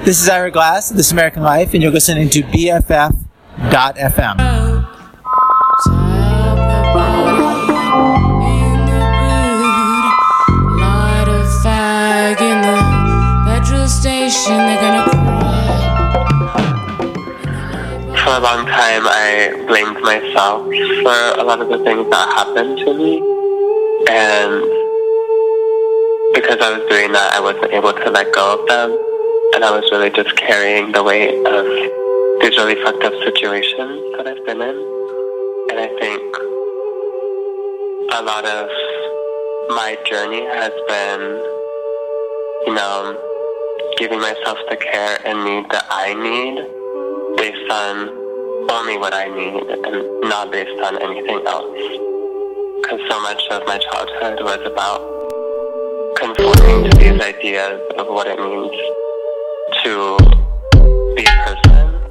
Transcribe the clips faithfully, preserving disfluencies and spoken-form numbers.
This is Ira Glass of This American Life, and you're listening to B F F dot F M. Station, they're gonna cry. For a long time, I blamed myself for a lot of the things that happened to me, and because I was doing that, I wasn't able to let go of them, and I was really just carrying the weight of these really fucked up situations that I've been in. And I think a lot of my journey has been, you know, giving myself the care and need that I need based on only what I need and not based on anything else. Because so much of my childhood was about conforming to these ideas of what it means to be a person.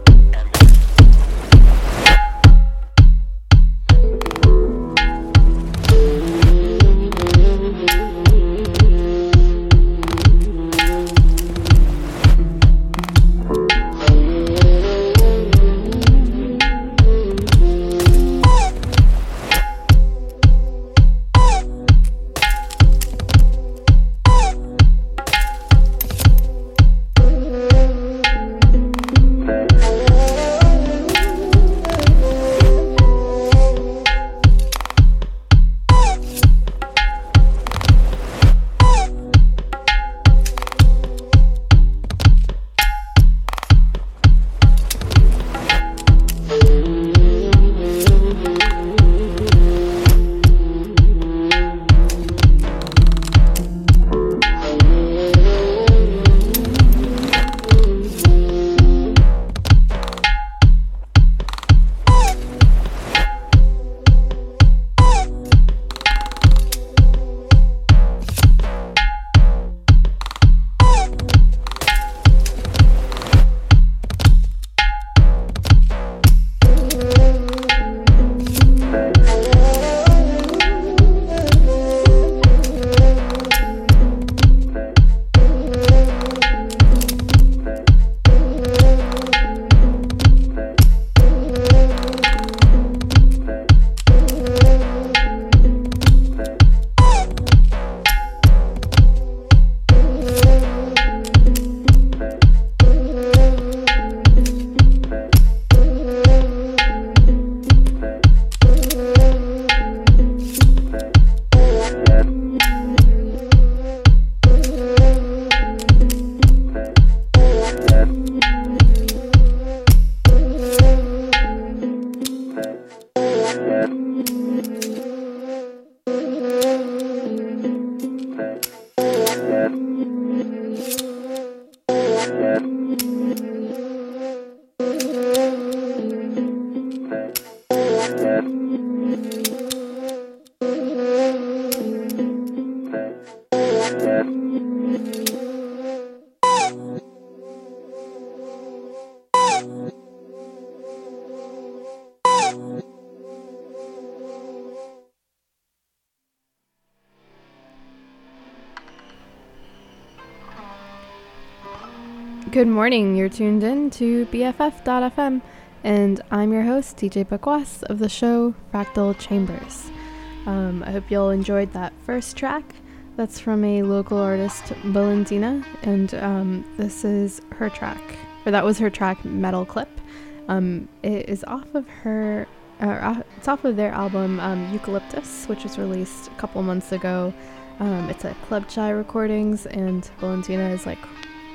Good morning, you're tuned in to B F F dot F M, and I'm your host, T J Bakwas, of the show Fractal Chambers. Um, I hope y'all enjoyed that first track. That's from a local artist, Valentina, and um, this is her track, or that was her track, Metal Clip. Um, it is off of her, uh, it's off of their album, um, Eucalyptus, which was released a couple months ago. Um, it's at Club Chai Recordings, and Valentina is like,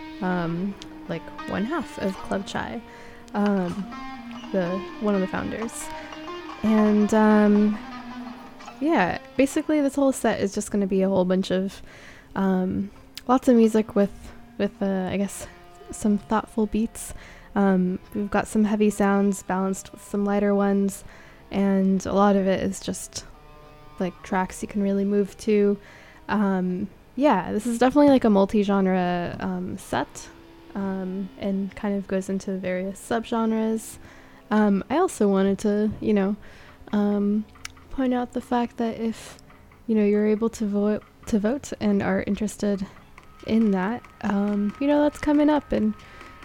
um, like one half of Club Chai, um, the one of the founders. And um, yeah, basically this whole set is just going to be a whole bunch of um, lots of music with with uh, I guess some thoughtful beats. Um, we've got some heavy sounds balanced with some lighter ones, and a lot of it is just like tracks you can really move to. Um, yeah, this is definitely like a multi-genre um, set. Um, and kind of goes into various subgenres. Um, I also wanted to, you know, um, point out the fact that if, you know, you're able to vote to vote and are interested in that, um, you know, that's coming up, and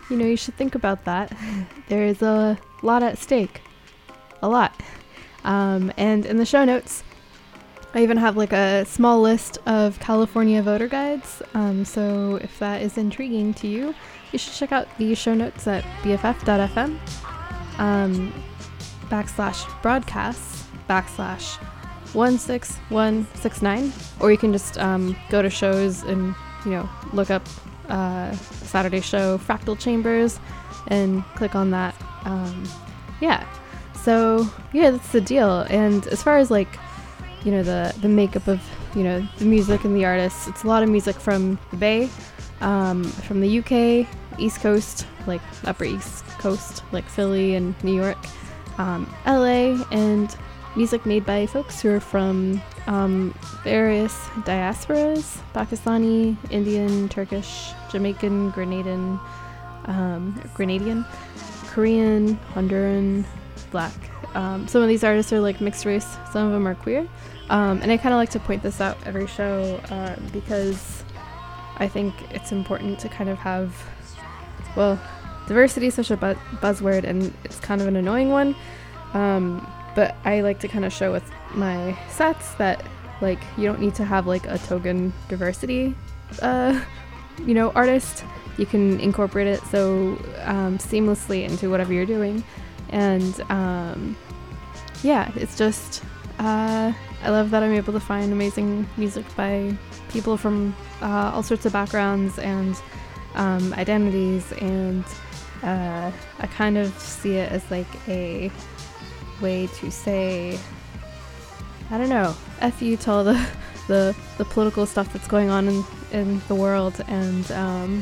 you know, you should think about that. There is a lot at stake. A lot. Um, and in the show notes, I even have like a small list of California voter guides. Um, so if that is intriguing to you, you should check out the show notes at B F F dot F M um, backslash broadcasts backslash one six one six nine, or you can just um, go to shows and, you know, look up uh, Saturday show Fractal Chambers and click on that. Um, yeah. So yeah, that's the deal. And as far as like, you know, the, the makeup of, you know, the music and the artists, it's a lot of music from the Bay, um, from the U K, East Coast, like Upper East Coast, like Philly and New York, um, L A, and music made by folks who are from um, various diasporas: Pakistani, Indian, Turkish, Jamaican, Grenadian, um, Grenadian, Korean, Honduran, Black. Um, some of these artists are like mixed race, some of them are queer. Um, and I kind of like to point this out every show uh, because I think it's important to kind of have, well, diversity is such a bu- buzzword and it's kind of an annoying one. Um, but I like to kind of show with my sets that like you don't need to have like a token diversity, uh, you know, artist. You can incorporate it so um, seamlessly into whatever you're doing. And um, yeah, it's just, uh, I love that I'm able to find amazing music by people from uh, all sorts of backgrounds and um, identities, and uh, I kind of see it as like a way to say, I don't know, F you to all the, the, the political stuff that's going on in, in the world, and um,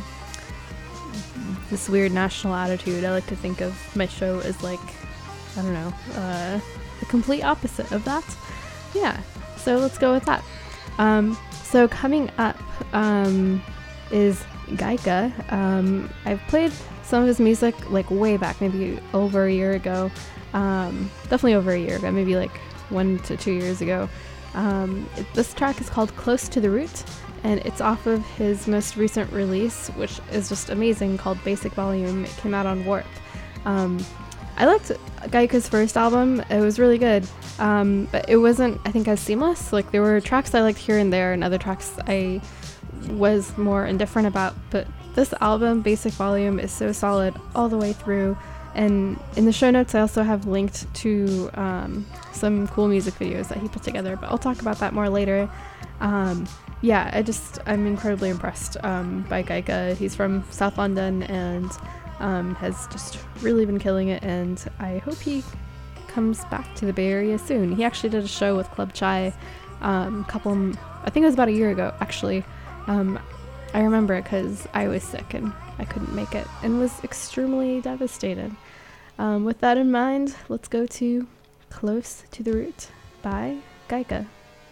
this weird national attitude. I like to think of my show as like, I don't know, uh, the complete opposite of that. Yeah, so let's go with that. Um, so coming up um, is Gaika. Um, I've played some of his music like way back, maybe over a year ago. Um, definitely over a year ago, maybe like one to two years ago. Um, it, this track is called Close to the Root, and it's off of his most recent release, which is just amazing, called Basic Volume. It came out on Warp. Um, I liked Gaika's first album. It was really good, um, but it wasn't, I think, as seamless. Like, there were tracks I liked here and there, and other tracks I was more indifferent about, but this album, Basic Volume, is so solid all the way through. And in the show notes, I also have linked to um, some cool music videos that he put together, but I'll talk about that more later. Um, yeah, I just, I'm incredibly impressed um, by Gaika. He's from South London and um, has just really been killing it, and I hope he comes back to the Bay Area soon. He actually did a show with Club Chai um, a couple, I think it was about a year ago, actually. Um, I remember it because I was sick and I couldn't make it and was extremely devastated. Um, with that in mind, let's go to Close to the Root by Gaika.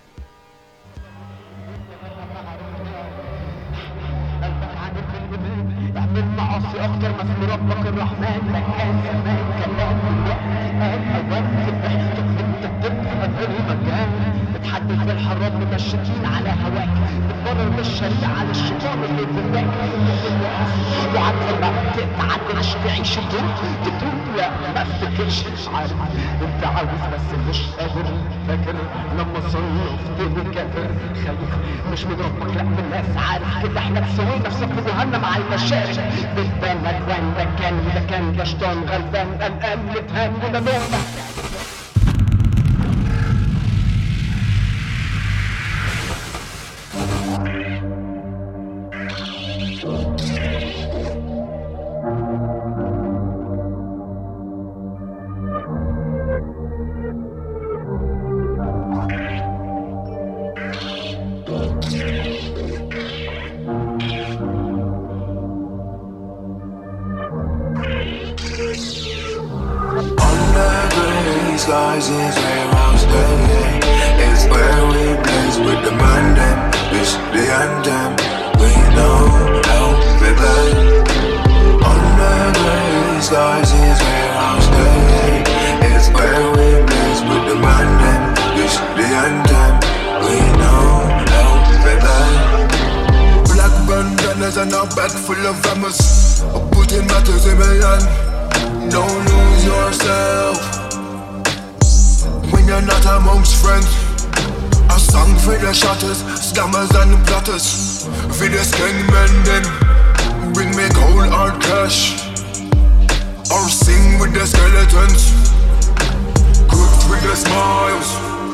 اعمل معاصي اكتر ما في ربك الرحمن مكان زمان كلام دلوقتي قال اوان تفتح تخلق تبقى في المكان بتحدد في الحرام ممشيين على هواك بتبرر بالشريعة للشيطان اللي جواك وعارفة ما تتعدل عشان تعيش الدور تدور لا ما افتكرش عارف انت عاوز بس مش قادر فاكر لما صرفت كافر خايف مش من ربك لا من الناس عارف كده احنا بسوي نفسك في جهنم على المشاعر بالبان مدوان ده كان وده كان ده شطان غلبان قلقان متهان وده نوم Skies is where I'm staying. It's where we blaze with the man them. It's the anthem. We know how we play. On the grey skies is where I'm staying. It's where we blaze with the man them. It's the anthem. We know how we play. Black bandanas and a bag full of hammers. A put Nothing matters in my hand. Don't lose yourself when you're not amongst friends. A song for the shotters, scammers and plotters. For the skeng men them, bring me cold hard cash. Or sing with the skeletons, good with the smiles.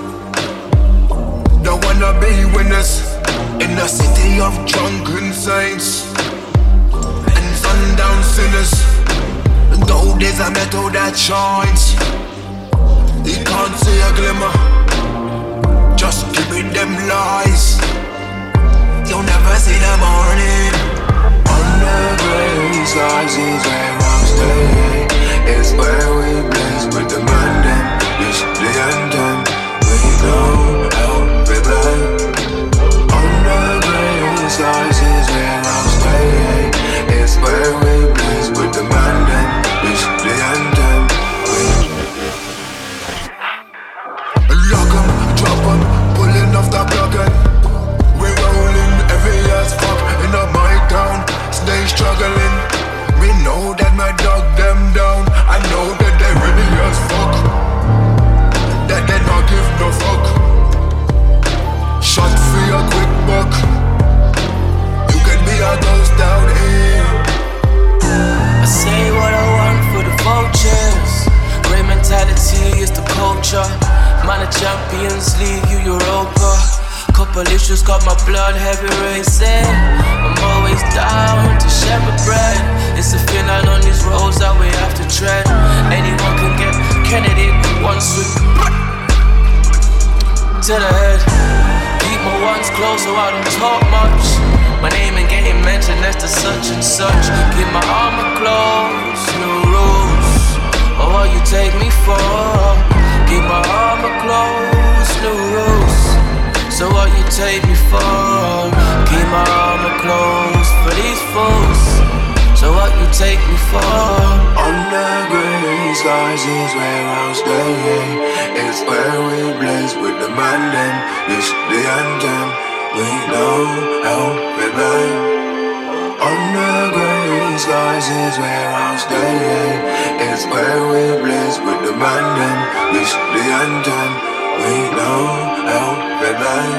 Don't wanna be winners in a city of drunken saints and sundown sinners. Though there's a metal that shines, you can't see a glimmer. Just give me them lies. You'll never see the morning. Under gray skies is where I'll stay. It's where we blaze with the man them. It's the anthem. We go out we play. Under gray skies is where I'll stay. It's where we blaze with the man them. It's the anthem. We lock 'em, drop 'em, pulling off the plug end. We rolling every ass fuck in a my town. Stay struggling. We know that my dog them down. I know that they really as fuck. That they not give no fuck. Shot for a quick buck. You can be a ghost down here. I say what I want for the vultures. Great mentality is the culture. Man of Champions League, you Europa. Couple issues got my blood heavy racing. I'm always down to share my bread. It's a thin line on these roads that we have to tread. Anyone can get Kennedy one sweep to the head. Keep my ones close so I don't talk much. My name ain't getting mentioned next to such and such. Keep my armor close, no rules. Oh, what you take me for? Keep my armor close, no rules. So what you take me for? Keep my armor close for these fools. So what you take me for? Under grey skies is where I'll stay. It's where we blaze with the man them. It's the anthem. We know how we play. Under grey skies is where I'll stay. It's where we blaze with the man them. It's the anthem. We know how we play.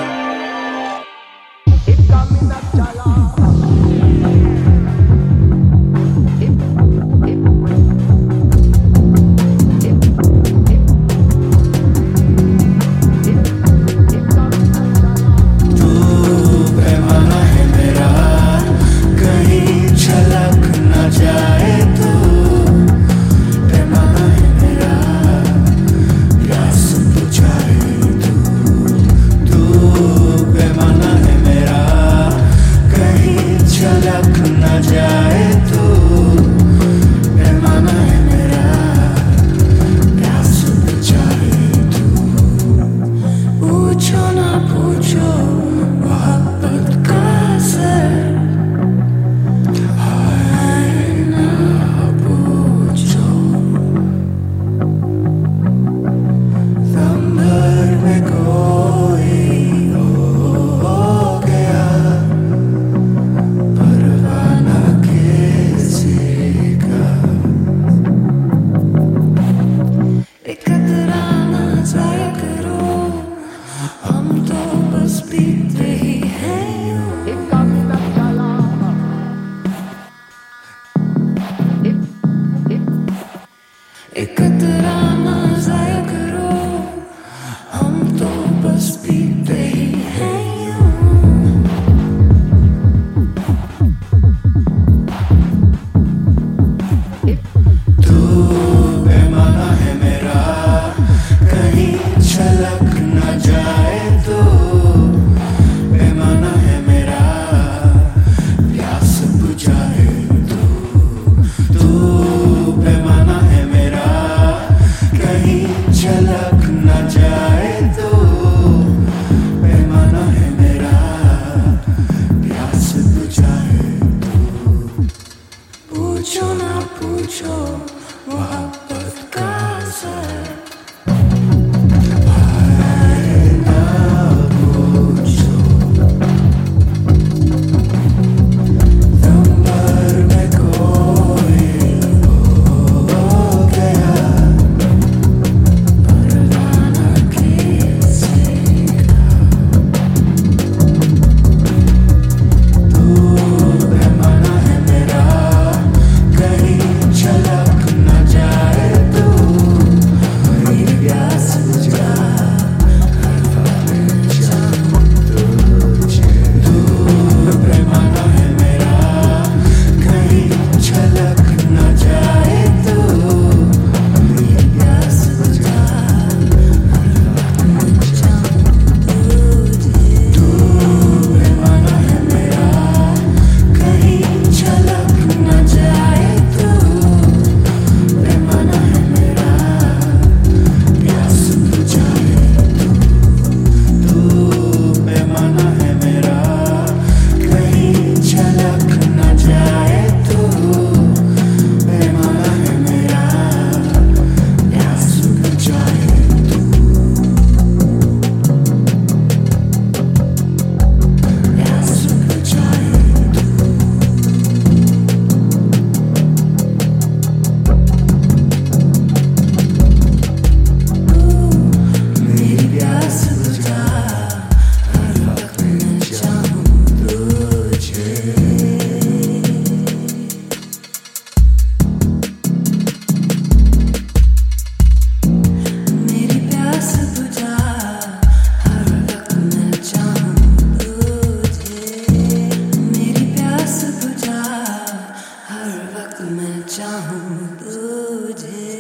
मैं चाहूं तुझे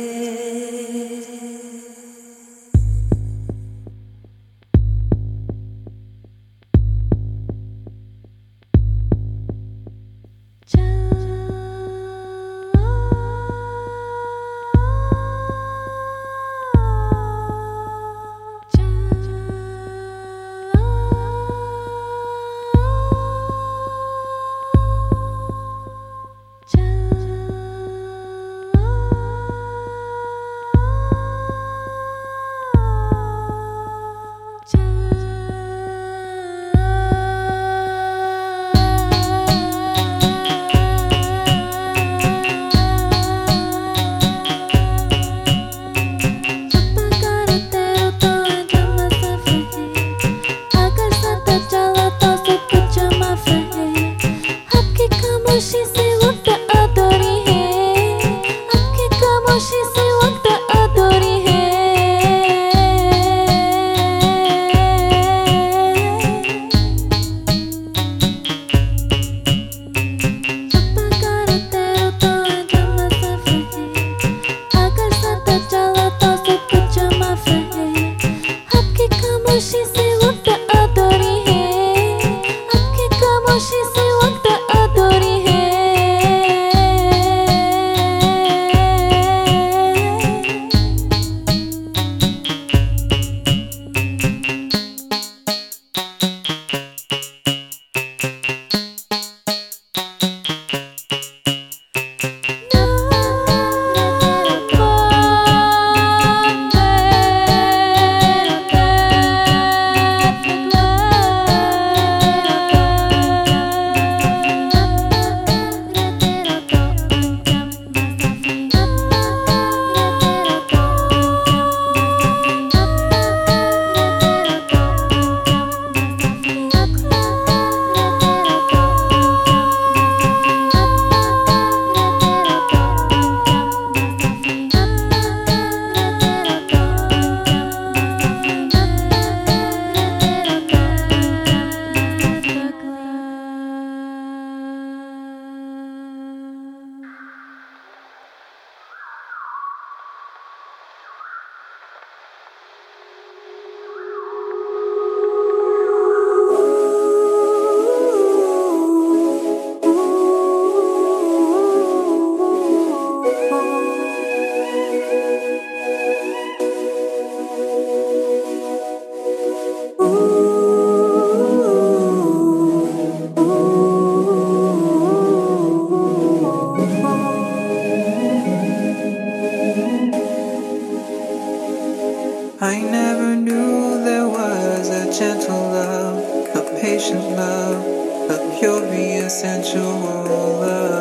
I never knew there was a gentle love, a patient love, a pure, sensual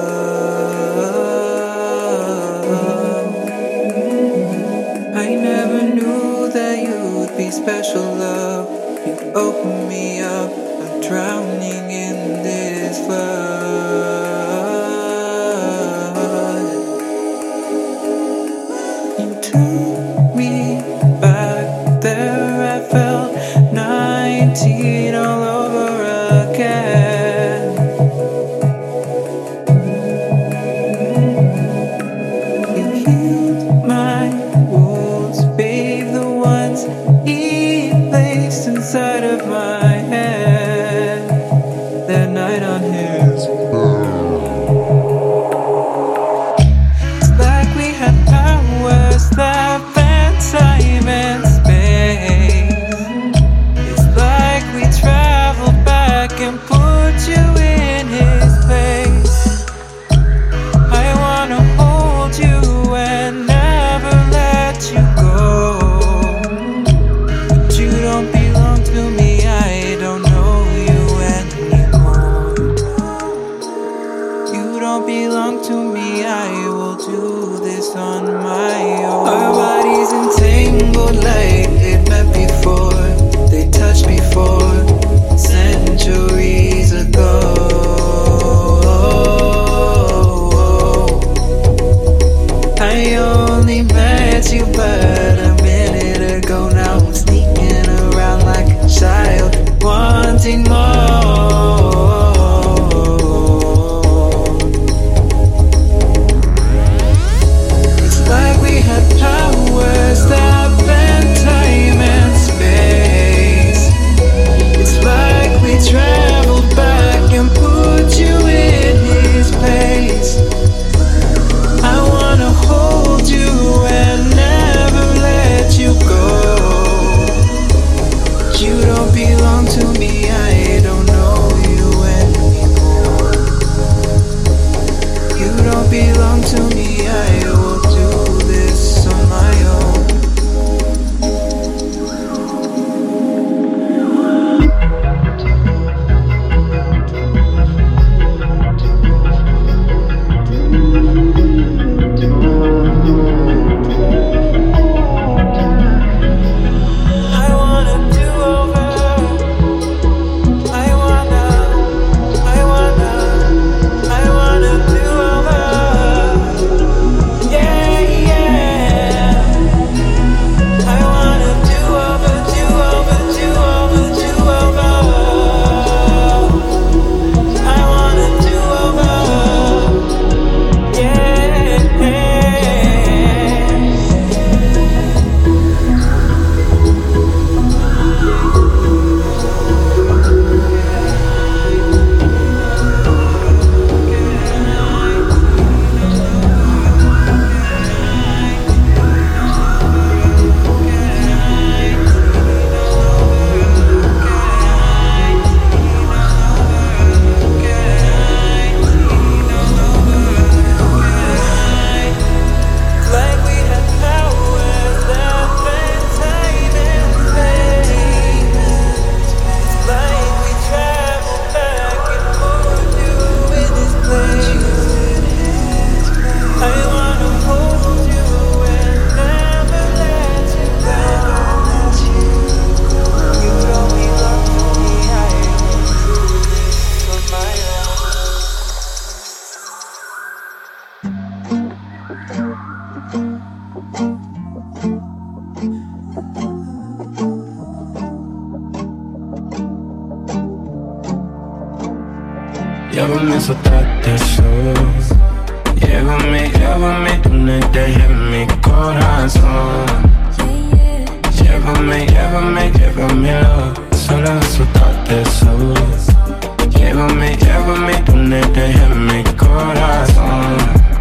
love. I never knew that you'd be special love. You open me up, I'm drowning in this flood. You took me back there, I felt nineteen all over again. You healed my wounds, bathed the ones he placed inside of my head that night on his It's like we had powers that bent time and space. It's like we traveled back and put you in his place. I wanna hold you and never let you go, but you don't belong to me, I don't know you anymore. You don't belong to me, I will do this on my own. Our bodies entangled like they've met before, they touched before, centuries ago. I only met you but a minute ago. Now I'm sneaking around like a child, wanting more. don't belong to me. I will do this on my own. Llévame, soltate eso. Llévame, llévame donde deje mi corazón. Llévame, llévame, llévamelo. Solo soltate eso. Llévame, llévame donde deje mi corazón.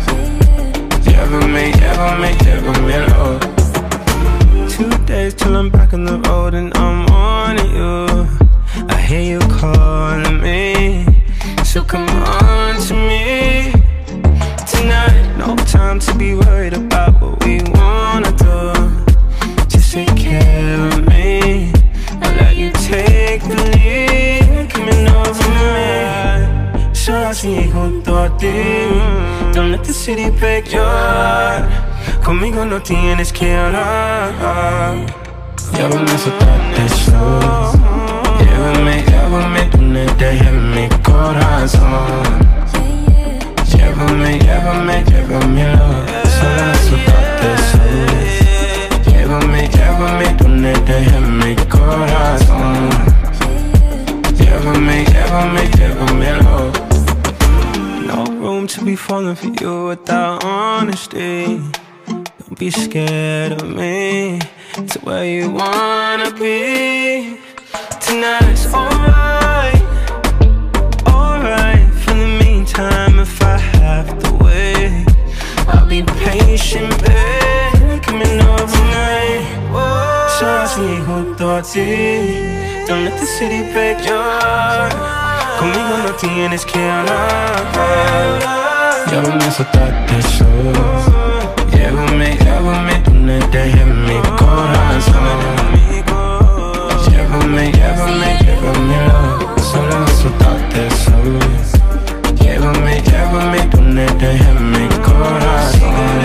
Llévame, llévame, llévamelo. Two days till I'm back on the road and I'm on you. I hear you calling me, so come on to me tonight. No time to be worried about what we wanna do. Just take care of me, I'll let you take the lead. Coming over me, solo así junto a ti. Don't let the city break your heart. Conmigo no tienes que hablar. Llévame, soltate eso. Llévame, llévame donde deje mi corazón. Llévame, llévame, llévamelo. Solo soltate eso. Llévame, llévame donde deje mi corazón. Llévame, llévame, llévamelo. No room to be falling for you without honesty. Don't be scared of me. To where you wanna be. Tonight's alright, alright. For the meantime, if I have to wait, I'll be patient, babe. Coming over night. Solo así junto a ti. Don't let the city break your heart. Conmigo no tienes que hablar. Llévame, soltate eso. Llévame, llévame donde deje mi corazón. Llévame, llévame, llévamelo. Solo soltate eso. Llévame, llévame donde deje mi corazón.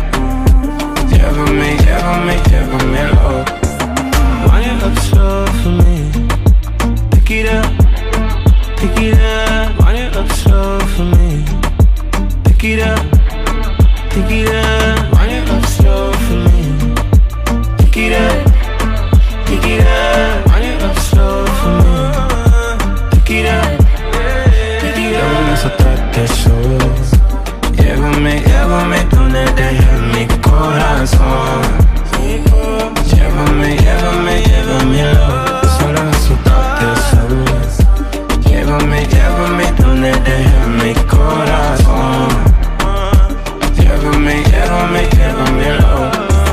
Llévame, llévame, llévamelo. Wind it up slow for me. Pick it up, pick it up. Wind it up slow for me. Pick it up, pick it up. Wind it up slow for me. Pick it up, pick it up. Wind it up slow for me. Pick it up, pick it up. Llévame, soltate eso. Llévame, llévame donde deje mi corazón. Llévame, llévame, llévamelo. Solo soltate eso. Llévame, llévame donde deje mi corazón. Llévame, llévame, llévamelo.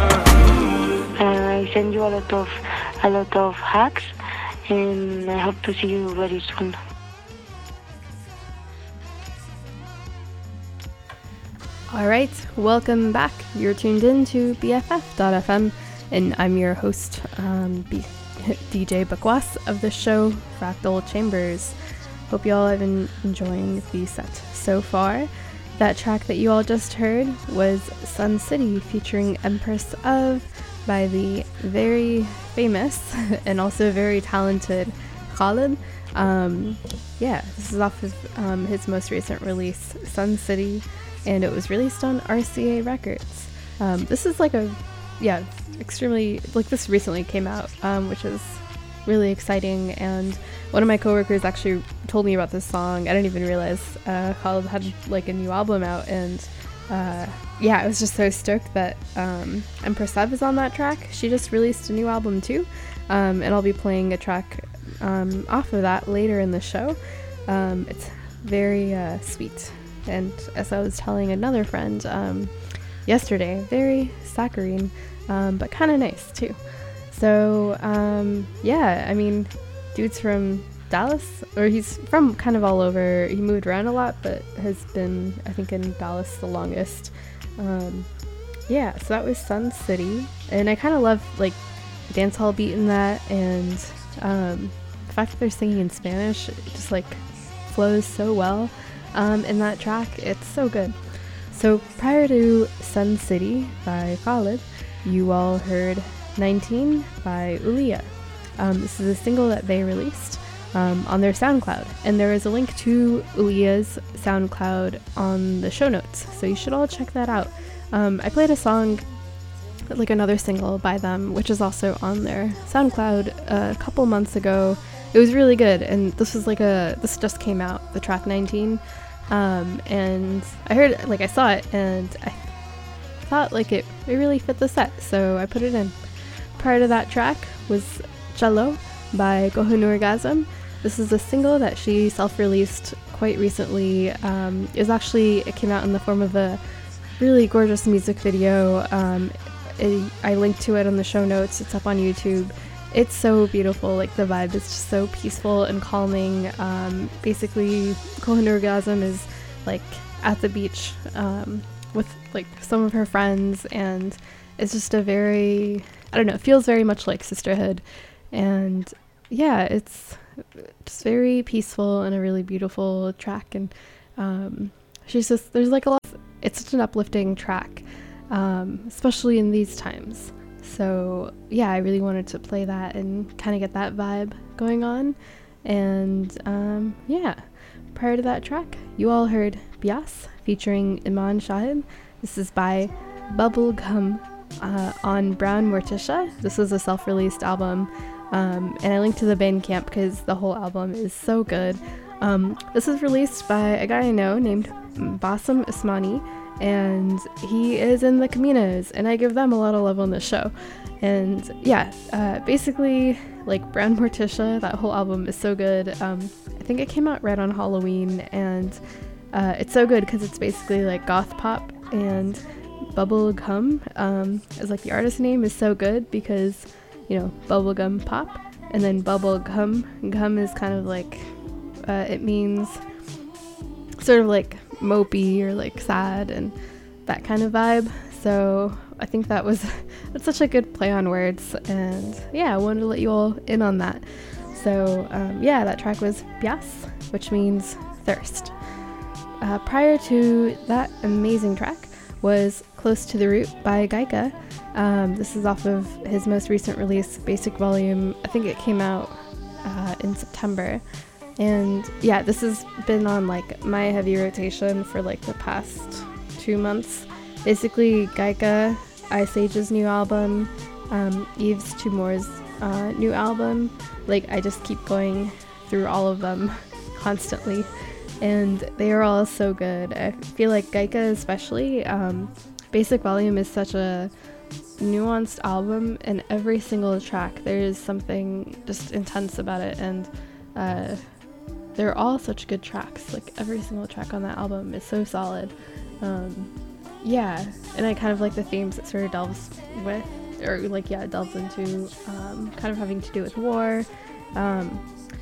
I send you a lot of a lot of hugs, and I hope to see you very soon. All right, welcome back. You're tuned in to B F F dot F M, and I'm your host, um, B- D J Bakwas of the show Fractal Chambers. Hope you all have been enjoying the set so far. That track that you all just heard was Sun City featuring Empress of by the very famous and also very talented Khalid. Um, yeah, this is off of um, his most recent release, Sun City, and it was released on R C A Records. Um, this is like a, yeah, extremely, like this recently came out, um, which is really exciting, and one of my coworkers actually told me about this song. I didn't even realize uh, Khalid had like a new album out, and uh, yeah, I was just so stoked that um, Empress Ev is on that track. She just released a new album too, um, and I'll be playing a track um, off of that later in the show. Um, it's very uh, sweet, and as I was telling another friend um, yesterday, very saccharine, um, but kind of nice too. So um, yeah, I mean, dude's from Dallas, or he's from kind of all over. He moved around a lot, but has been, I think, in Dallas the longest. Um, yeah, so that was Sun City, and I kind of love like the dance hall beat in that, and um, the fact that they're singing in Spanish, it just like flows so well um, in that track. It's so good. So prior to Sun City by Khalid, you all heard nineteen by Ulia. Um, this is a single that they released um, on their SoundCloud, and there is a link to Ulia's SoundCloud on the show notes, so you should all check that out. Um, I played a song, like another single by them, which is also on their SoundCloud a couple months ago. It was really good, and this was like a, this just came out, the track nineteen, um, and I heard, like I saw it, and I thought like it, it really fit the set, so I put it in. Prior to that track was Chalo by Kohinoorgasm. This is a single that she self-released quite recently. Um, it was actually, it came out in the form of a really gorgeous music video. Um, it, I linked to it on the show notes. It's up on YouTube. It's so beautiful. Like the vibe is just so peaceful and calming. Um, basically, Kohinoorgasm is like at the beach um, with like some of her friends, and it's just a very, I don't know, it feels very much like sisterhood. And yeah, it's just very peaceful and a really beautiful track. And um, she's just, there's like a lot, of, it's such an uplifting track, um, especially in these times. So yeah, I really wanted to play that and kind of get that vibe going on. And um, yeah, prior to that track, you all heard Bias featuring Iman Shahid. This is by Bubblegum uh, on Brown Morticia. This is a self-released album. Um, and I linked to the Bandcamp because the whole album is so good. Um, this is released by a guy I know named Bassem Ismani, and he is in the Caminos, and I give them a lot of love on the show. And yeah, uh, basically, like Brown Morticia, that whole album is so good. Um, I think it came out right on Halloween, and uh, it's so good because it's basically like goth pop, and Bubblegum um, is like the artist name is so good because, you know, bubblegum pop, and then bubblegum, gum is kind of like, uh, it means sort of like mopey or like sad and that kind of vibe. So I think that was, that's such a good play on words, and yeah, I wanted to let you all in on that. So um, yeah, that track was Bias, which means thirst. Uh, prior to that amazing track was Close to the Root by Gaika. Um, this is off of his most recent release, Basic Volume. I think it came out uh, in September. And yeah, this has been on like my heavy rotation for like the past two months. Basically, Gaika, Ice Age's new album, um, Yves Tumor's uh, new album. Like, I just keep going through all of them constantly, and they are all so good. I feel like Gaika especially, um, Basic Volume is such a nuanced album, and every single track there is something just intense about it, and uh, they're all such good tracks. Like, every single track on that album is so solid. Um, yeah, and I kind of like the themes it sort of delves with, or like, yeah, it delves into, um, kind of having to do with war, um,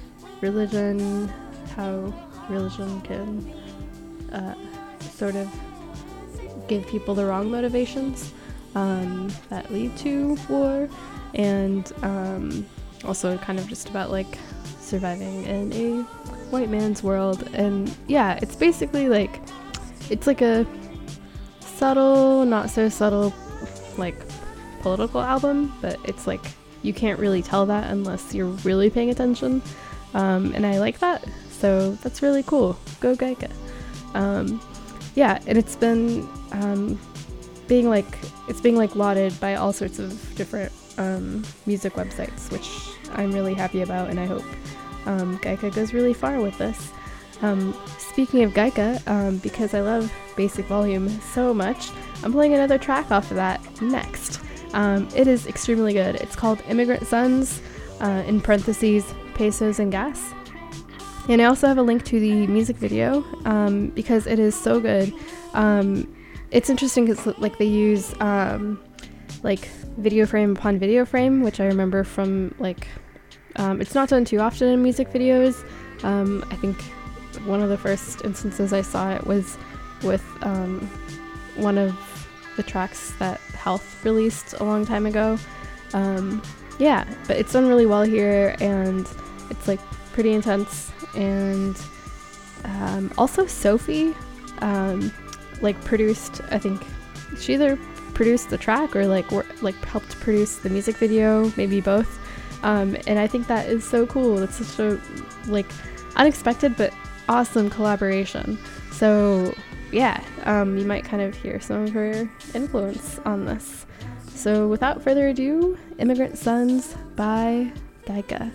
religion, how religion can uh, sort of give people the wrong motivations um, that lead to war, and um, also kind of just about like surviving in a white man's world. And yeah, it's basically like, it's like a subtle, not so subtle, like political album, but it's like you can't really tell that unless you're really paying attention, um, and I like that, so that's really cool. Go Gaika. Um, yeah, and it's been um, being like it's being like lauded by all sorts of different um, music websites, which I'm really happy about, and I hope um, Gaika goes really far with this. Um, speaking of Gaika, um, because I love Basic Volume so much, I'm playing another track off of that next. Um, it is extremely good. It's called Immigrant Sons, uh, in parentheses, Pesos and Gas. And I also have a link to the music video, um, because it is so good. Um, it's interesting because like they use um, like video frame upon video frame, which I remember from like, um, it's not done too often in music videos. Um, I think one of the first instances I saw it was with um, one of the tracks that Health released a long time ago. Um, yeah, but it's done really well here, and it's like pretty intense. And um, also Sophie um, like produced, I think she either produced the track or like wor- like helped produce the music video, maybe both. Um, and I think that is so cool. It's such a like unexpected but awesome collaboration. So yeah, um, you might kind of hear some of her influence on this. So without further ado, Immigrant Sons by Gaika.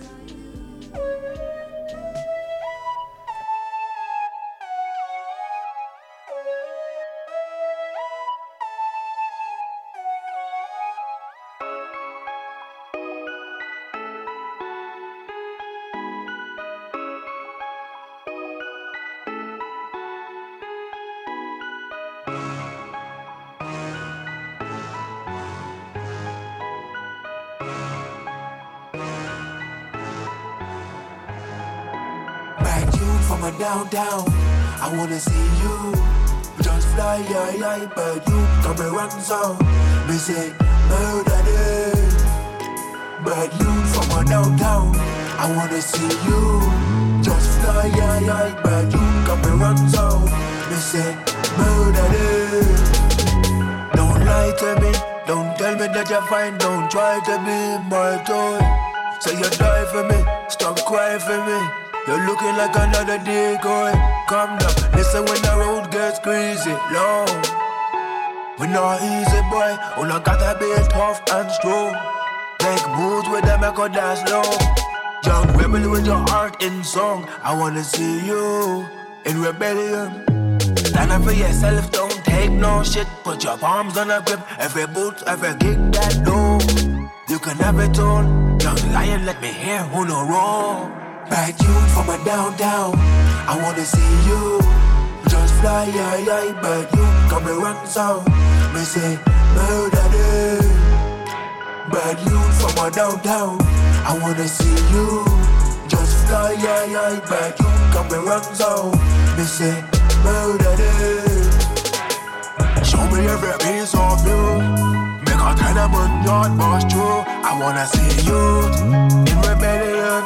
From a downtown, I wanna see you. Just fly, yeah, yeah, but you come and run so. Me say, murder day. But you from a downtown, I wanna see you. Just fly, yeah, yeah, but you come and run so. Me say, murder day. Don't lie to me, don't tell me that you're fine. Don't try to be my toy. Say you die for me, stop crying for me. You're looking like another decoy. Calm down, listen when the road gets crazy, long. We not easy, boy. All I gotta be tough and strong. Make moves with them, I could dance low. Young rebel with your heart in song. I wanna see you in rebellion. Stand up for yourself, don't take no shit. Put your palms on a grip. Every boot, every gig that do. You can have it all. Young lion, let me hear who no wrong. Bad youth from a downtown, I wanna see you. Just fly, yeah, yeah, but you come and run so. Me say, murder day. Bad youth from a downtown, I wanna see you. Just fly, yeah, yeah, but you come and run so. Me say, murder day. Show me every piece of you. Make a tenement yard boss true. I wanna see you in rebellion.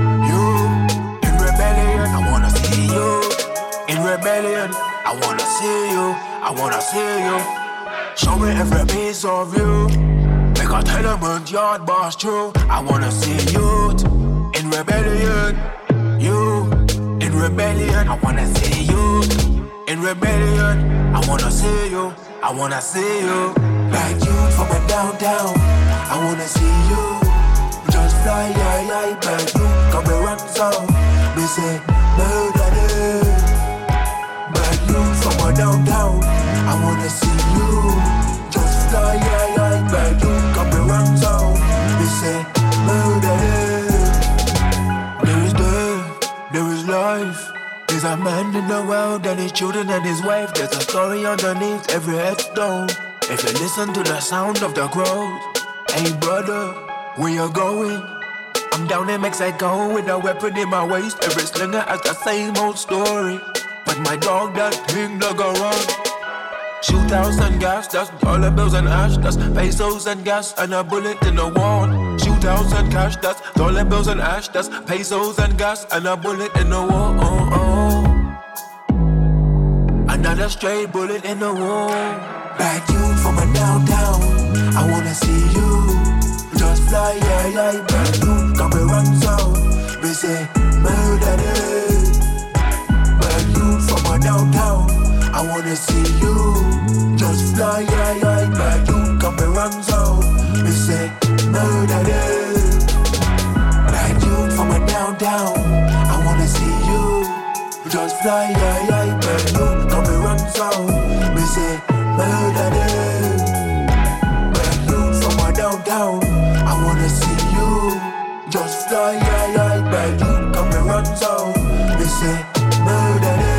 In rebellion, I wanna see you, I wanna see you. Show me every piece of you. Make a tenement yard boss true. I wanna see you in rebellion. You in rebellion, I wanna see you in rebellion. I wanna see you, I wanna see you. Like you from a downtown, I wanna see you. Just fly, yeah, yeah, but you come and run so. Me say, murder day. From a downtown, I wanna see you. Just fly, yeah, yeah, but you come and run so. They say, murder. There is death, there is life. There's a man in the world and his children and his wife. There's a story underneath every headstone. If you listen to the sound of the crowd. Hey brother, where you going? I'm down in Mexico with a weapon in my waist. Every slinger has the same old story. But my dog, that thing, no go wrong. Shootouts and gas, that's dollar bills and ash, that's pesos and gas, and a bullet in the wall. Shootouts and cash, that's dollar bills and ash, that's pesos and gas, and a bullet in the wall. Oh, oh. Another straight bullet in the wall. Bad you from a downtown, I wanna see you. Just fly, yeah, yeah, bad you, come and run so. Me say, murder it. Bad you from a downtown, I wanna see you. Just fly, yeah, yeah, bad you, come and run so. Me say, murder it. Bad you from a downtown, I wanna see you. Just fly, yeah, yeah, bad you, come and run so. Me say, murder it. Bad you from a downtown, I wanna see you. Just fly, yeah, yeah, bad you, come and run so. Me say, murder it.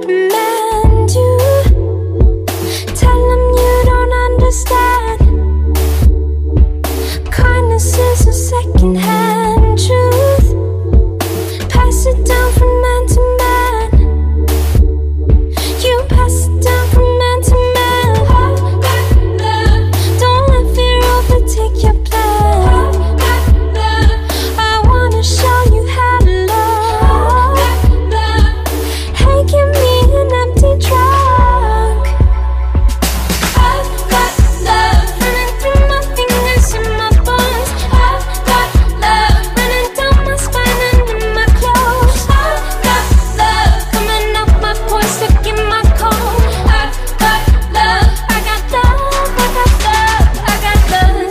command you. Tell them you don't understand. Kindness is a second-hand truth. Pass it down from man to man. You pass it down from man to man. Don't let fear overtake your plan. I wanna show you how to love. Hey, give me an empty trunk. I've got love running through my fingers and my bones. I've got love running down my spine and in my clothes. I've got love coming up my pores, stuck in my cold. I've got love, I got love, I got love, I got love.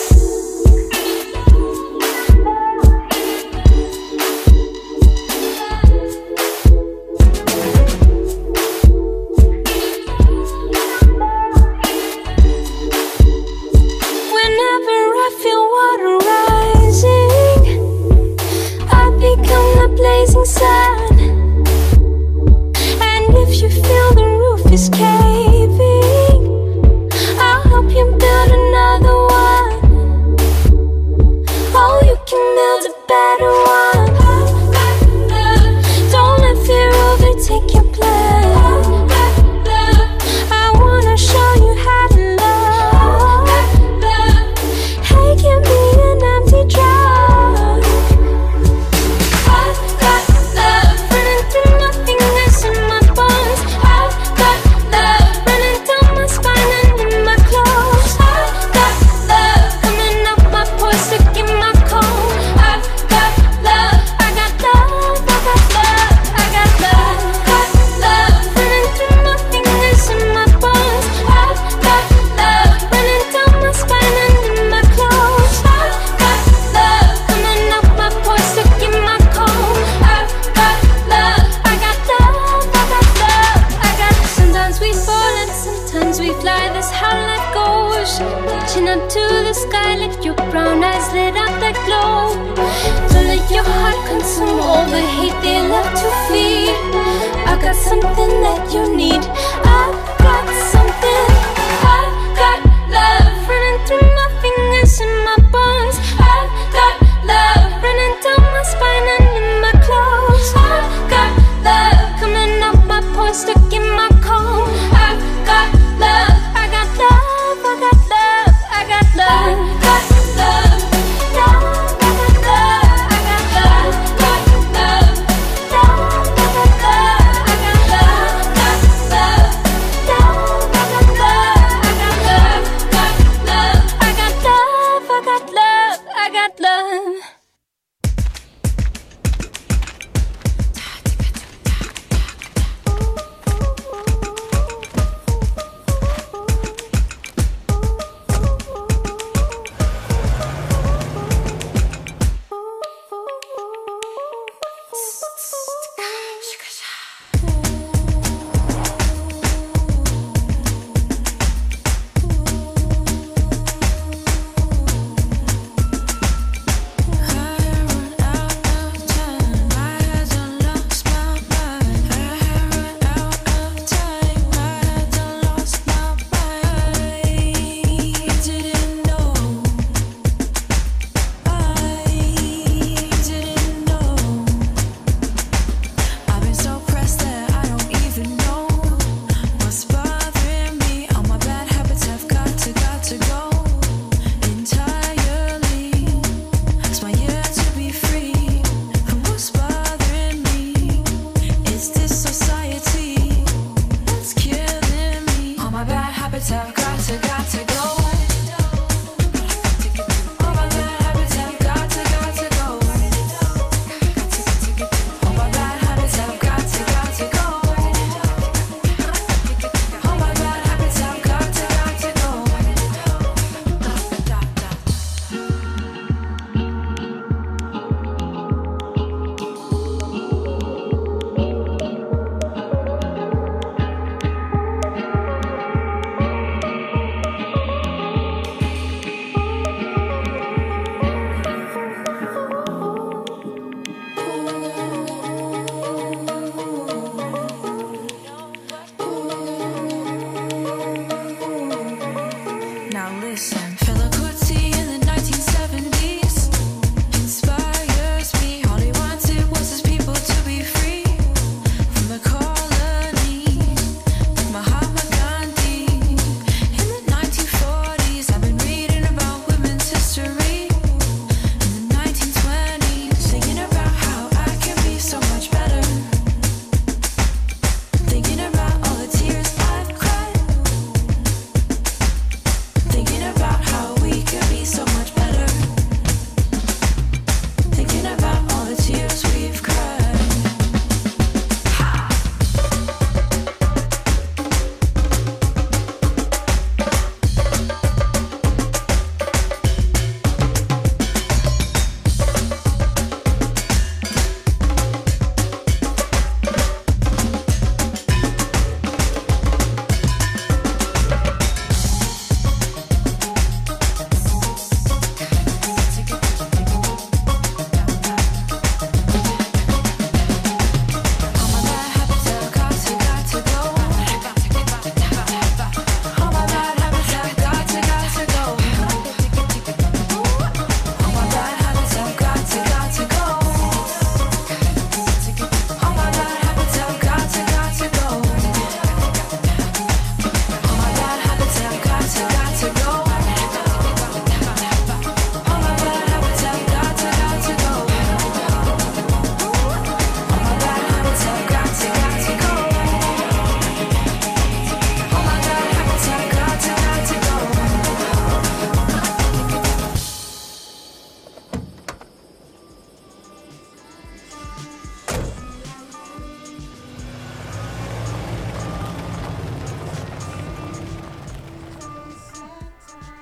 Whenever I feel water rising, I become the blazing sun. And if you feel the roof is caving, I'll help you build another one. Oh, you can build a better one. Don't let fear overtake your plan. I wanna show you how to love. Hey, give me an empty drunk. I've got love running through my fingers and my bones. I've got love running down my spine and in my clothes. I've got love coming up my pores, stuck in my cold. I've got love,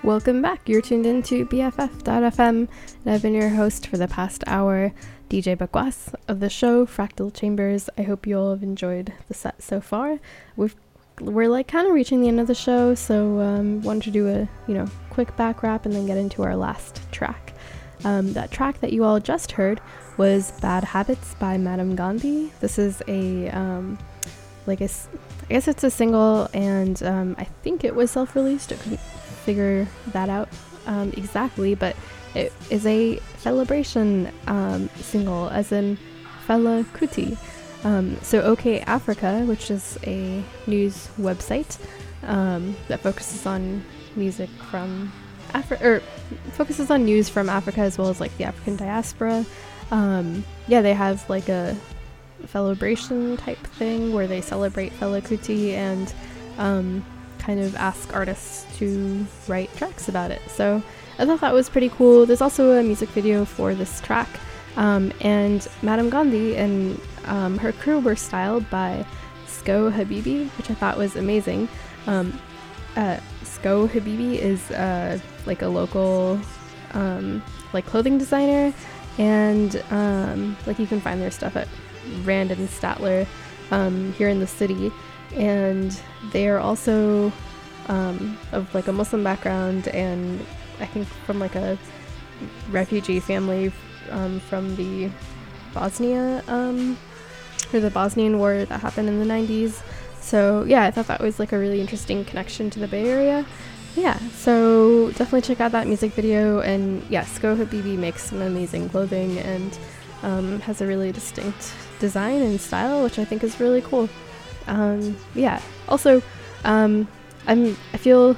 Welcome back. You're tuned in to B F F dot F M, and I've been your host for the past hour, D J Bakwas of the show Fractal Chambers. I hope you all have enjoyed the set so far. We've we're like kind of reaching the end of the show, so um, wanted to do a you know quick back wrap and then get into our last track. Um, that track that you all just heard was "Bad Habits" by Madam Gandhi. This is a um, like a I guess it's a single, and um, I think it was self-released. I couldn't figure that out um, exactly, but it is a celebration um, single, as in Fela Kuti. Um, so OK Africa, which is a news website um, that focuses on music from Africa, or focuses on news from Africa as well as like the African diaspora. Um, yeah, they have like a celebration type thing where they celebrate Fela Kuti and um, kind of ask artists to write tracks about it. So I thought that was pretty cool. There's also a music video for this track, um, and Madam Gandhi and um, her crew were styled by Sko Habibi, which I thought was amazing. Um, uh, Sko Habibi is uh, like a local um, like clothing designer, and um, like you can find their stuff at Rand and Statler um, here in the city. And they are also um, of like a Muslim background, and I think from like a refugee family um, from the Bosnia um, or the Bosnian War that happened in the nineties. So yeah, I thought that was like a really interesting connection to the Bay Area. Yeah, so definitely check out that music video. And yeah, Sko Habibi makes some amazing clothing and um, has a really distinct design and style, which I think is really cool. Um, yeah. Also, um, I'm. I feel.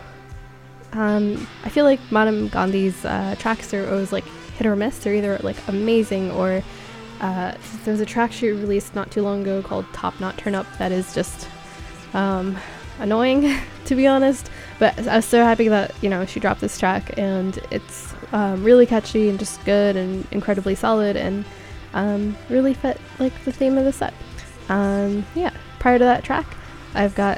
Um, I feel like Madam Gandhi's uh, tracks are always like hit or miss. They're either like amazing or uh, there's a track she released not too long ago called "Top Not Turn Up" that is just um, annoying, to be honest. But I was so happy that you know she dropped this track, and it's um, really catchy and just good and incredibly solid, and um, really fit like the theme of the set. Um, yeah. Prior to that track, I've got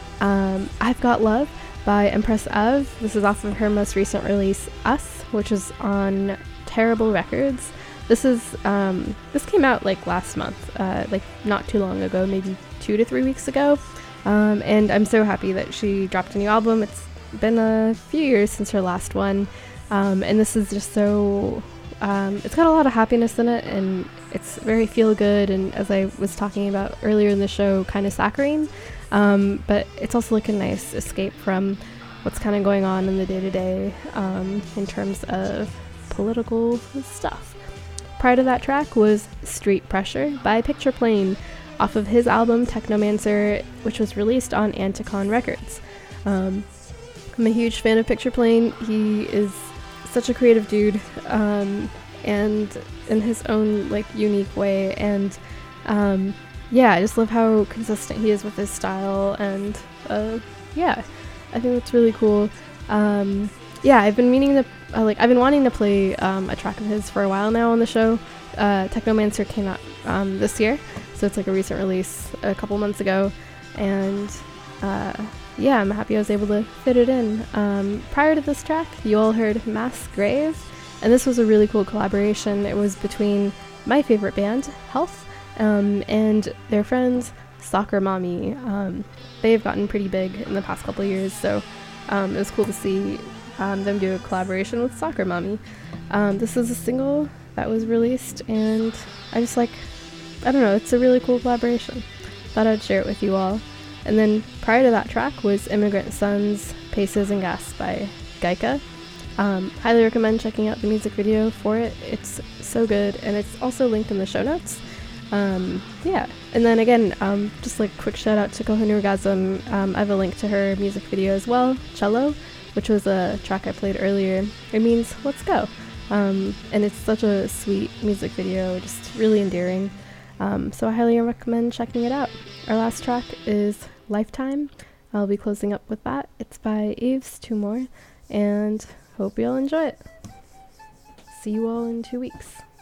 um, I've Got Love by Empress Of. This is off of her most recent release, Us, which is on Terrible Records. This is um, this came out like last month, uh, like not too long ago, maybe two to three weeks ago. Um, and I'm so happy that she dropped a new album. It's been a few years since her last one, um, and this is just so. Um, it's got a lot of happiness in it, and it's very feel good, and as I was talking about earlier in the show, kind of saccharine, um, but it's also like a nice escape from what's kind of going on in the day-to-day um, in terms of political stuff. Prior to that track was Street Pressure by Picture Plane off of his album Technomancer, which was released on Anticon Records. Um, I'm a huge fan of Picture Plane. He is such a creative dude, um, and in his own like unique way, and um, yeah, I just love how consistent he is with his style, and uh, yeah, I think that's really cool. Um, yeah, I've been meaning to uh, like I've been wanting to play um, a track of his for a while now on the show. Uh, Technomancer came out um, this year, so it's like a recent release a couple months ago, and uh, yeah, I'm happy I was able to fit it in. Um, prior to this track, you all heard Mass Grave, and this was a really cool collaboration. It was between my favorite band, Health, um, and their friends, Soccer Mommy. Um, they've gotten pretty big in the past couple of years, so um, it was cool to see um, them do a collaboration with Soccer Mommy. Um, this is a single that was released, and I just like, I don't know, it's a really cool collaboration. Thought I'd share it with you all. And then prior to that track was Immigrant Sons, Paces and Gas by Gaika. Um, highly recommend checking out the music video for it. It's so good, and it's also linked in the show notes. Um, yeah, and then again, um, just like quick shout out to Kohanurgasm. Um, I have a link to her music video as well, Cello, which was a track I played earlier. It means let's go. Um, and it's such a sweet music video, just really endearing. Um, so I highly recommend checking it out. Our last track is Lifetime. I'll be closing up with that. It's by Aves Tumor, and hope you all enjoy it. See you all in two weeks.